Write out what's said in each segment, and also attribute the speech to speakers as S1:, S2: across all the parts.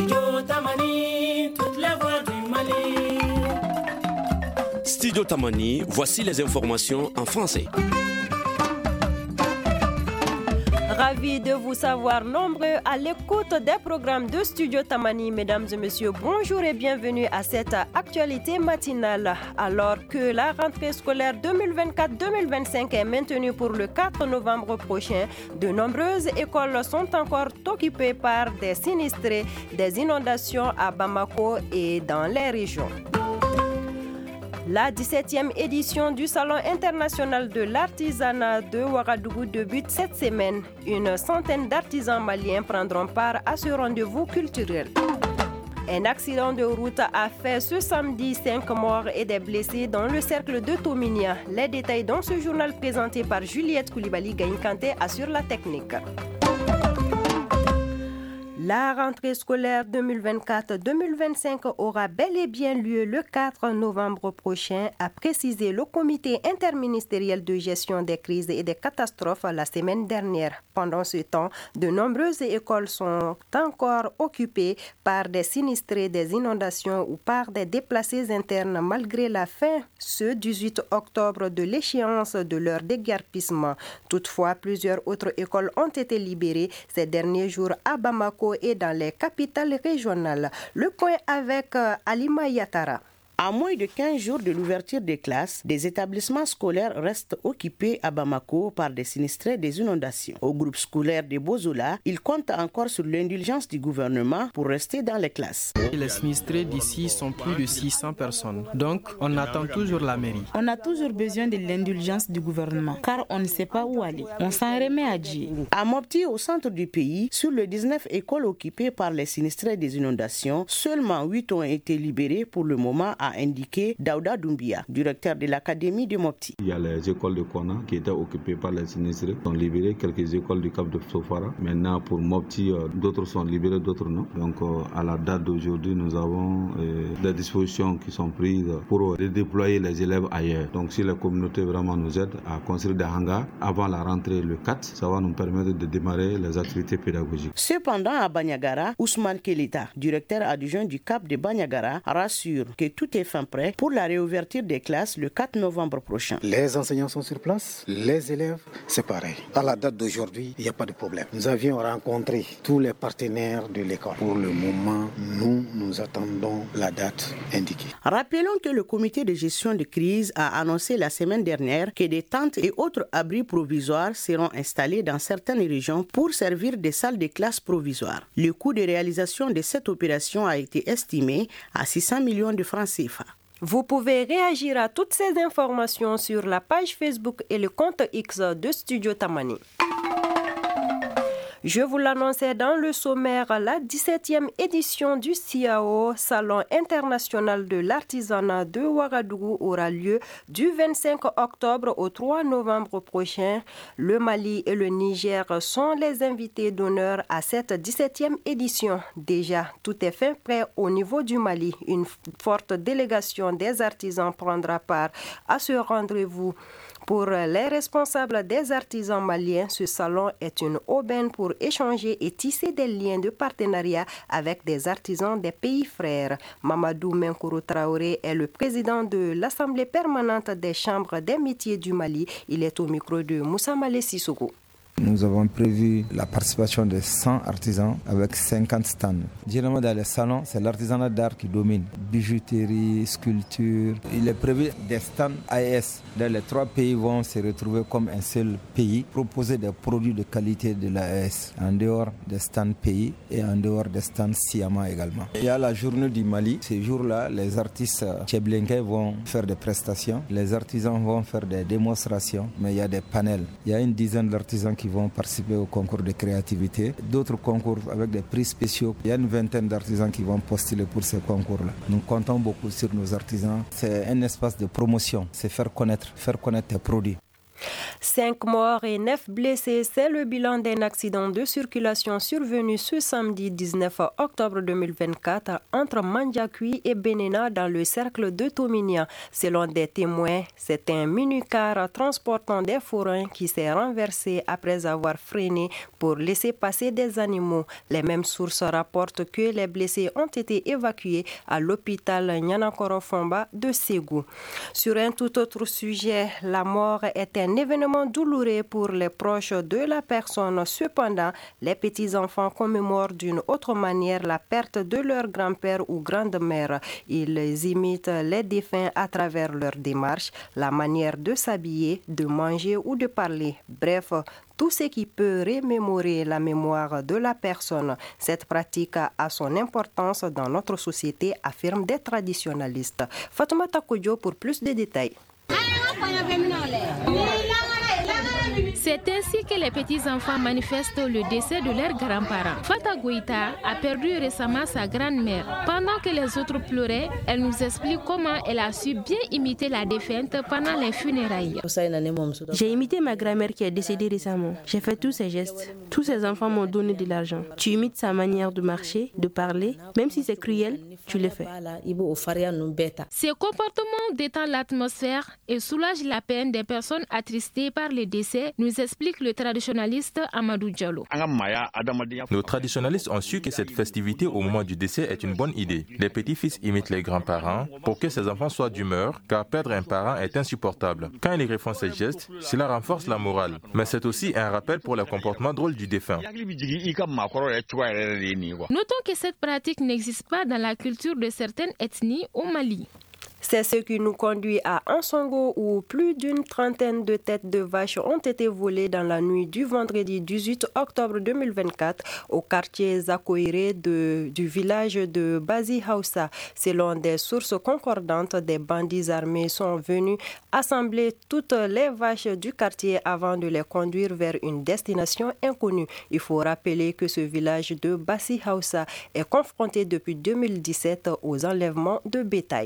S1: Studio Tamani, toutes les voix du Mali.
S2: Studio Tamani, voici les informations en français.
S3: Ravi de vous savoir nombreux à l'écoute des programmes de Studio Tamani. Mesdames et messieurs, bonjour et bienvenue à cette actualité matinale. Alors que la rentrée scolaire 2024-2025 est maintenue pour le 4 novembre prochain, de nombreuses écoles sont encore occupées par des sinistrés des inondations à Bamako et dans les régions. La 17e édition du Salon international de l'artisanat de Ouagadougou débute cette semaine. Une centaine d'artisans maliens prendront part à ce rendez-vous culturel. Un accident de route a fait ce samedi 5 morts et des blessés dans le cercle de Tominia. Les détails dans ce journal présenté par Juliette Koulibaly Gaïnkante assure la technique. La rentrée scolaire 2024-2025 aura bel et bien lieu le 4 novembre prochain, a précisé le comité interministériel de gestion des crises et des catastrophes la semaine dernière. Pendant ce temps, de nombreuses écoles sont encore occupées par des sinistrés des inondations ou par des déplacés internes malgré la fin ce 18 octobre de l'échéance de leur déguerpissement. Toutefois, plusieurs autres écoles ont été libérées ces derniers jours à Bamako et dans les capitales régionales. Le point avec Alima Yatara.
S4: À moins de 15 jours de l'ouverture des classes, des établissements scolaires restent occupés à Bamako par des sinistrés des inondations. Au groupe scolaire de Bozola, ils comptent encore sur l'indulgence du gouvernement pour rester dans les classes.
S5: Les sinistrés d'ici sont plus de 600 personnes. Donc, on attend toujours la mairie.
S6: On a toujours besoin de l'indulgence du gouvernement, car on ne sait pas où aller. On s'en remet à Dieu.
S4: À Mopti, au centre du pays, sur les 19 écoles occupées par les sinistrés des inondations, seulement 8 ont été libérées pour le moment, a indiqué Daouda Doumbia, directeur de l'académie de Mopti.
S7: Il y a les écoles de Kona qui étaient occupées par les sinistrés, sont libérées, quelques écoles du Cap de Sofara. Maintenant pour Mopti, d'autres sont libérées, d'autres non. Donc à la date d'aujourd'hui, nous avons des dispositions qui sont prises pour redéployer les élèves ailleurs. Donc si la communauté vraiment nous aide à construire des hangars avant la rentrée le 4, ça va nous permettre de démarrer les activités pédagogiques.
S4: Cependant à Banyagara, Ousmane Kelita, directeur adjoint du Cap de Banyagara, rassure que tout est fin prêt pour la réouverture des classes le 4 novembre prochain.
S8: Les enseignants sont sur place, les élèves, c'est pareil. À la date d'aujourd'hui, il n'y a pas de problème. Nous avions rencontré tous les partenaires de l'école. Pour le moment, nous attendons la date indiquée.
S4: Rappelons que le comité de gestion de crise a annoncé la semaine dernière que des tentes et autres abris provisoires seront installés dans certaines régions pour servir de salles de classe provisoires. Le coût de réalisation de cette opération a été estimé à 600 millions de francs CFA.
S3: Vous pouvez réagir à toutes ces informations sur la page Facebook et le compte X de Studio Tamani. Je vous l'annonçais dans le sommaire, la 17e édition du CIAO, Salon international de l'artisanat de Ouagadougou, aura lieu du 25 octobre au 3 novembre prochain. Le Mali et le Niger sont les invités d'honneur à cette 17e édition. Déjà, tout est fait prêt au niveau du Mali. Une forte délégation des artisans prendra part à ce rendez-vous. Pour les responsables des artisans maliens, ce salon est une aubaine pour échanger et tisser des liens de partenariat avec des artisans des pays frères. Mamadou Menkourou Traoré est le président de l'Assemblée permanente des chambres des métiers du Mali. Il est au micro de Moussa Malé Sissoko.
S9: Nous avons prévu la participation de 100 artisans avec 50 stands. Généralement dans les salons, c'est l'artisanat d'art qui domine. Bijouterie, sculpture. Il est prévu des stands AES. Dans les 3 pays vont se retrouver comme un seul pays, proposer des produits de qualité de l'AES en dehors des stands pays et en dehors des stands Siama également. Il y a la journée du Mali. Ces jours-là, les artistes tchéblinquais vont faire des prestations. Les artisans vont faire des démonstrations, mais il y a des panels. Il y a une dizaine d'artisans qui vont participer au concours de créativité, d'autres concours avec des prix spéciaux. Il y a une vingtaine d'artisans qui vont postuler pour ces concours-là. Nous comptons beaucoup sur nos artisans. C'est un espace de promotion, c'est faire connaître tes produits.
S3: 5 morts et 9 blessés, c'est le bilan d'un accident de circulation survenu ce samedi 19 octobre 2024 entre Mandiakoui et Benena dans le cercle de Tominia. Selon des témoins, c'est un minicar transportant des fourrins qui s'est renversé après avoir freiné pour laisser passer des animaux. Les mêmes sources rapportent que les blessés ont été évacués à l'hôpital Nyanakoro-Fomba de Ségou. Sur un tout autre sujet, la mort est un événement douloureux pour les proches de la personne. Cependant, les petits-enfants commémorent d'une autre manière la perte de leur grand-père ou grand-mère. Ils imitent les défunts à travers leur démarche, la manière de s'habiller, de manger ou de parler. Bref, tout ce qui peut remémorer la mémoire de la personne. Cette pratique a son importance dans notre société, affirment des traditionalistes. Fatoumata Kodjo pour plus de détails.
S10: C'est ainsi que les petits-enfants manifestent le décès de leurs grands-parents. Fata Goïta a perdu récemment sa grand-mère. Pendant que les autres pleuraient, elle nous explique comment elle a su bien imiter la défunte pendant les funérailles.
S11: J'ai imité ma grand-mère qui est décédée récemment. J'ai fait tous ses gestes. Tous ses enfants m'ont donné de l'argent. Tu imites sa manière de marcher, de parler. Même si c'est cruel, tu le fais.
S10: Ces comportements détendent l'atmosphère et soulagent la peine des personnes attristées par les décès, nous explique le traditionnaliste Amadou Diallo.
S12: Nos traditionalistes ont su que cette festivité au moment du décès est une bonne idée. Les petits-fils imitent les grands-parents pour que ces enfants soient d'humeur, car perdre un parent est insupportable. Quand ils refont ces gestes, cela renforce la morale. Mais c'est aussi un rappel pour le comportement drôle du défunt.
S10: Notons que cette pratique n'existe pas dans la culture de certaines ethnies au Mali.
S3: C'est ce qui nous conduit à Ansongo où plus d'une trentaine de têtes de vaches ont été volées dans la nuit du vendredi 18 octobre 2024 au quartier Zakoire du village de Bazi Hausa. Selon des sources concordantes, des bandits armés sont venus assembler toutes les vaches du quartier avant de les conduire vers une destination inconnue. Il faut rappeler que ce village de Bazi Hausa est confronté depuis 2017 aux enlèvements de bétail.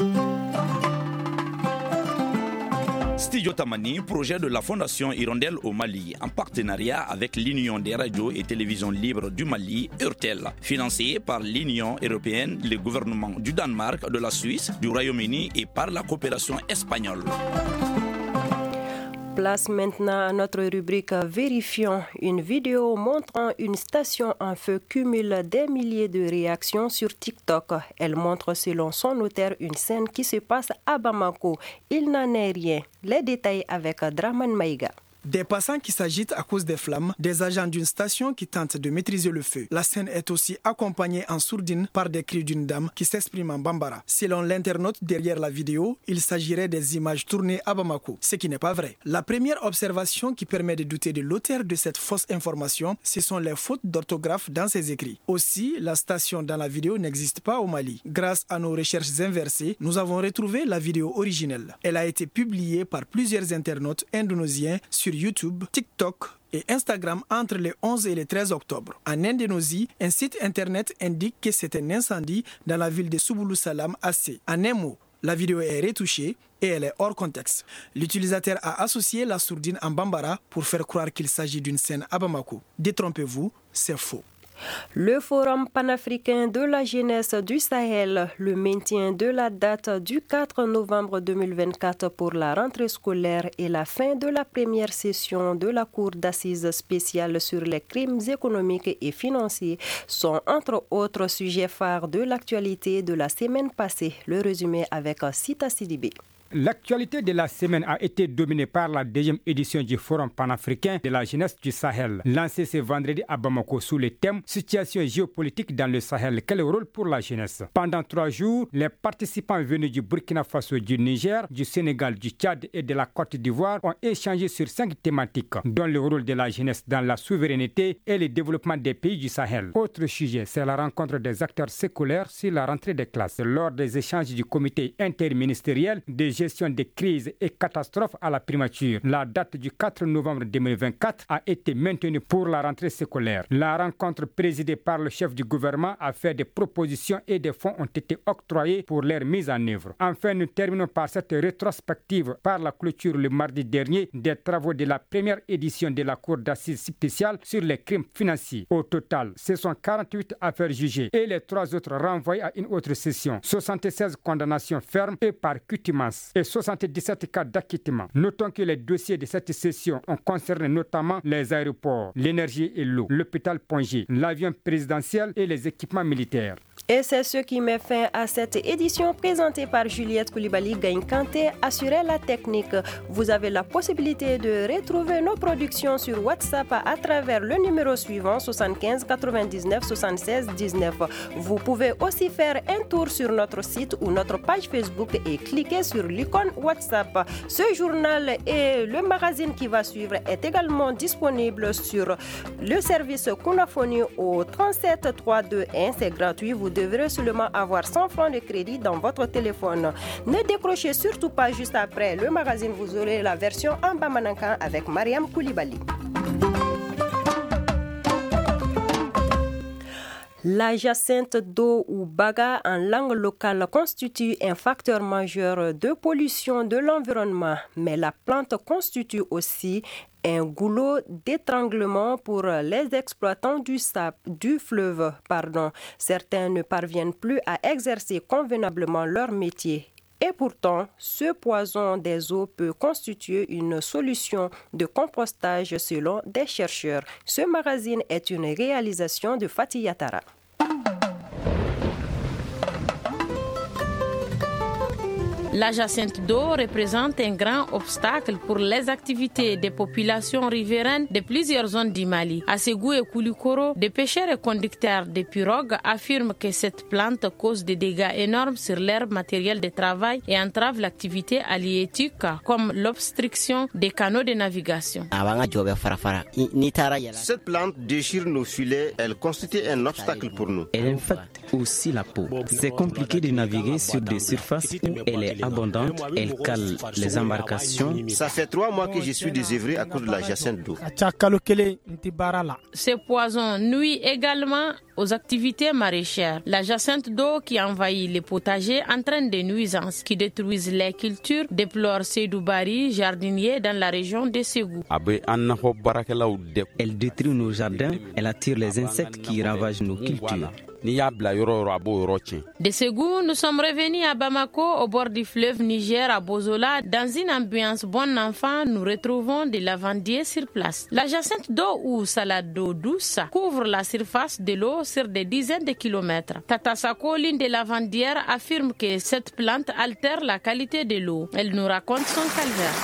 S13: Studio Tamani, projet de la Fondation Hirondelle au Mali, en partenariat avec l'Union des radios et télévisions libres du Mali, URTEL, financé par l'Union européenne, le gouvernement du Danemark, de la Suisse, du Royaume-Uni et par la coopération espagnole.
S3: Place maintenant à notre rubrique Vérifions. Une vidéo montrant une station en feu cumule des milliers de réactions sur TikTok. Elle montre selon son auteur une scène qui se passe à Bamako. Il n'en est rien. Les détails avec Draman Maïga.
S14: Des passants qui s'agitent à cause des flammes, des agents d'une station qui tentent de maîtriser le feu. La scène est aussi accompagnée en sourdine par des cris d'une dame qui s'exprime en bambara. Selon l'internaute derrière la vidéo, il s'agirait des images tournées à Bamako, ce qui n'est pas vrai. La première observation qui permet de douter de l'auteur de cette fausse information, ce sont les fautes d'orthographe dans ses écrits. Aussi, la station dans la vidéo n'existe pas au Mali. Grâce à nos recherches inversées, nous avons retrouvé la vidéo originelle. Elle a été publiée par plusieurs internautes indonésiens sur YouTube, TikTok et Instagram entre le 11 et le 13 octobre. En Indonésie, un site internet indique que c'est un incendie dans la ville de Subulu Salam Aceh. En un mot, la vidéo est retouchée et elle est hors contexte. L'utilisateur a associé la sourdine en bambara pour faire croire qu'il s'agit d'une scène à Bamako. Détrompez-vous, c'est faux.
S3: Le Forum panafricain de la jeunesse du Sahel, le maintien de la date du 4 novembre 2024 pour la rentrée scolaire et la fin de la première session de la Cour d'assises spéciale sur les crimes économiques et financiers sont entre autres sujets phares de l'actualité de la semaine passée. Le résumé avec Sita Sidibé.
S15: L'actualité de la semaine a été dominée par la deuxième édition du Forum panafricain de la jeunesse du Sahel, lancé ce vendredi à Bamako sous le thème « Situation géopolitique dans le Sahel, quel rôle pour la jeunesse ?» Pendant 3 jours, les participants venus du Burkina Faso, du Niger, du Sénégal, du Tchad et de la Côte d'Ivoire ont échangé sur 5 thématiques, dont le rôle de la jeunesse dans la souveraineté et le développement des pays du Sahel. Autre sujet, c'est la rencontre des acteurs séculaires sur la rentrée des classes. Lors des échanges du comité interministériel des gestion des crises et catastrophes à la primature. La date du 4 novembre 2024 a été maintenue pour la rentrée scolaire. La rencontre présidée par le chef du gouvernement a fait des propositions et des fonds ont été octroyés pour leur mise en œuvre. Enfin, nous terminons par cette rétrospective par la clôture le mardi dernier des travaux de la première édition de la Cour d'assises spéciale sur les crimes financiers. Au total, ce sont 48 affaires jugées et les 3 autres renvoyées à une autre session. 76 condamnations fermes et par contumace et 77 cas d'acquittement. Notons que les dossiers de cette session ont concerné notamment les aéroports, l'énergie et l'eau, l'hôpital Pongé, l'avion présidentiel et les équipements militaires.
S3: Et c'est ce qui met fin à cette édition présentée par Juliette Koulibaly. Gagne Kanté assurait la technique. Vous avez la possibilité de retrouver nos productions sur WhatsApp à travers le numéro suivant 75 99 76 19. Vous pouvez aussi faire un tour sur notre site ou notre page Facebook et cliquer sur l'icône WhatsApp. Ce journal et le magazine qui va suivre est également disponible sur le service Kunafoni au 37 321. C'est gratuit. Vous devrez seulement avoir 100 francs de crédit dans votre téléphone. Ne décrochez surtout pas juste après le magazine. Vous aurez la version en Bamanankan avec Mariam Koulibaly. La jacinthe d'eau ou baga en langue locale constitue un facteur majeur de pollution de l'environnement, mais la plante constitue aussi un goulot d'étranglement pour les exploitants du fleuve. Certains ne parviennent plus à exercer convenablement leur métier. Et pourtant, ce poison des eaux peut constituer une solution de compostage selon des chercheurs. Ce magazine est une réalisation de Fatih Yatara.
S16: La jacinthe d'eau représente un grand obstacle pour les activités des populations riveraines de plusieurs zones du Mali. À Ségou et Koulikoro, des pêcheurs et conducteurs de pirogues affirment que cette plante cause des dégâts énormes sur leur matériel de travail et entrave l'activité halieutique comme l'obstruction des canaux de navigation.
S17: Cette plante déchire nos filets, elle constitue un obstacle pour nous.
S18: Elle infecte aussi la peau. C'est compliqué de naviguer sur des surfaces où elle est abondante, elle cale les embarcations.
S17: Ça fait 3 mois que je suis désœuvré à cause de la jacinthe d'eau.
S16: Ce poison nuit également aux activités maraîchères. La jacinthe d'eau qui envahit les potagers entraîne des nuisances qui détruisent les cultures, déplore Seydou Bari, jardinier dans la région de Ségou.
S18: Elle détruit nos jardins, elle attire les insectes qui ravagent nos cultures.
S16: De Ségou, nous sommes revenus à Bamako, au bord du fleuve Niger, à Bozola. Dans une ambiance bon enfant, nous retrouvons des lavandiers sur place. La jacinthe d'eau ou salade d'eau douce couvre la surface de l'eau sur des dizaines de kilomètres. Tata Sako, l'une des lavandières, affirme que cette plante altère la qualité de l'eau. Elle nous raconte son calvaire.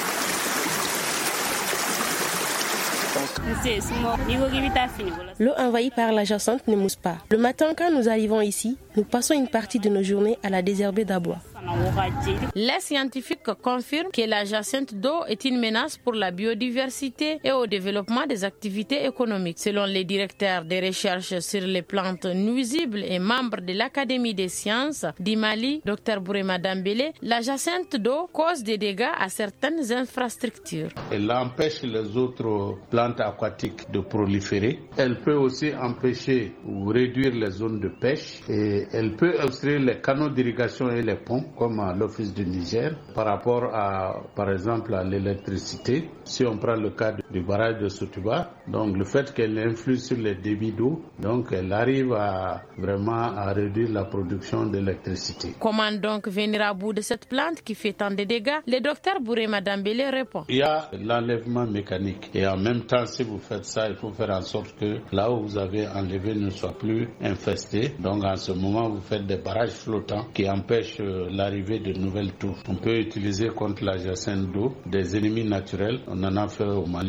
S11: L'eau envahie par la jacinthe ne mousse pas. Le matin, quand nous arrivons ici, nous passons une partie de nos journées à la désherber d'abois.
S16: Les scientifiques confirment que la jacinthe d'eau est une menace pour la biodiversité et au développement des activités économiques. Selon les directeurs des recherches sur les plantes nuisibles et membres de l'Académie des sciences du Mali, Dr Bourema Dambélé, la jacinthe d'eau cause des dégâts à certaines infrastructures.
S19: Elle empêche les autres plantes aquatiques de proliférer. Elle peut aussi empêcher ou réduire les zones de pêche et elle peut obstruer les canaux d'irrigation et les ponts, comme à l'Office du Niger, par rapport à, par exemple, à l'électricité. Si on prend le cas du barrage de Sotuba, donc le fait qu'elle influe sur les débits d'eau, donc elle arrive à vraiment à réduire la production d'électricité.
S16: Comment donc venir à bout de cette plante qui fait tant de dégâts? Le docteur Bourema Dambélé répond.
S19: Il y a l'enlèvement mécanique et en même temps, si vous faites ça, il faut faire en sorte que là où vous avez enlevé ne soit plus infesté. Donc en ce moment, vous faites des barrages flottants qui empêchent l'arrivée de nouvelles tours. On peut utiliser contre la jacinthe d'eau des ennemis naturels. On en a fait au Mali.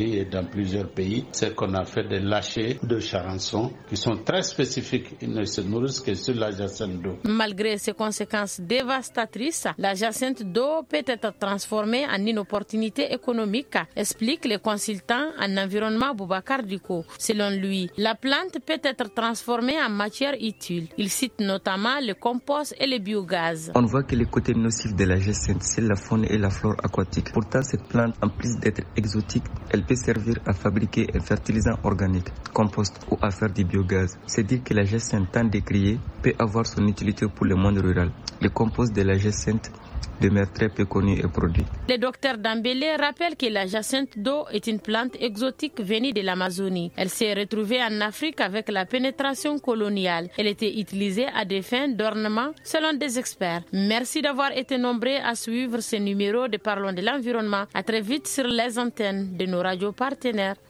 S19: Mali et dans plusieurs pays, c'est qu'on a fait des lâchers de charançons qui sont très spécifiques. Ils ne se nourrissent que sur la jacinthe d'eau.
S16: Malgré ses conséquences dévastatrices, la jacinthe d'eau peut être transformée en une opportunité économique, explique le consultant en environnement Boubacar Diko. Selon lui, la plante peut être transformée en matière utile. Il cite notamment le compost et le biogaz.
S20: On voit que les côtés nocifs de la jacinthe, c'est la faune et la flore aquatique. Pourtant, cette plante, en plus d'être exotique, elle peut servir à fabriquer un fertilisant organique, compost ou à faire du biogaz. C'est dire que la jacinthe tant décriée peut avoir son utilité pour le monde rural. Le compost de la jacinthe demeure très peu connu et produit.
S16: Le docteur Dambélé rappelle que la jacinthe d'eau est une plante exotique venue de l'Amazonie. Elle s'est retrouvée en Afrique avec la pénétration coloniale. Elle était utilisée à des fins d'ornement selon des experts. Merci d'avoir été nombreux à suivre ce numéro de Parlons de l'environnement. À très vite sur les antennes de nos radios partenaires.